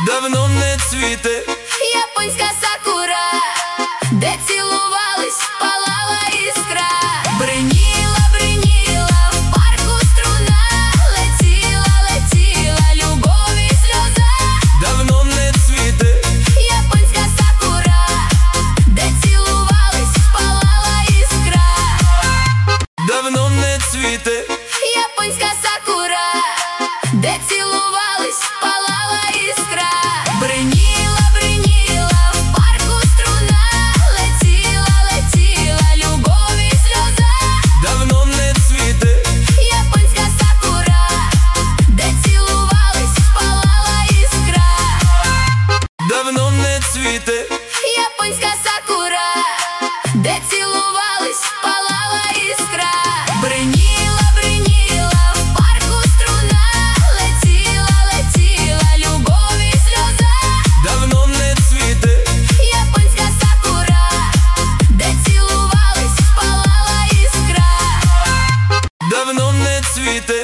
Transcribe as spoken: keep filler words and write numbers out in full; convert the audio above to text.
давно не цвіте. Японська сакура, де цілувались, палала іскра. Бриніла, бриніла, в парку струна, летіла, летіла, любові сльоза. Давно не цвіте. Японська сакура, де цілувались, палала іскра. Давно не цвіте. Японська сакура, де цілувались, палала іскра. Бриніла, бриніла, в парку струна, летіла, летіла, любові сльоза. Давно не цвіте. Японська сакура, де цілувались, палала іскра. Давно не цвіте. Японська сакура, де цілувались, палала іскра. Бриніла, бриніла, в парку струна, летіла, летіла, любові сльоза. Давно не цвіте. Японська сакура, де цілувались, палала іскра. Давно не цвіте.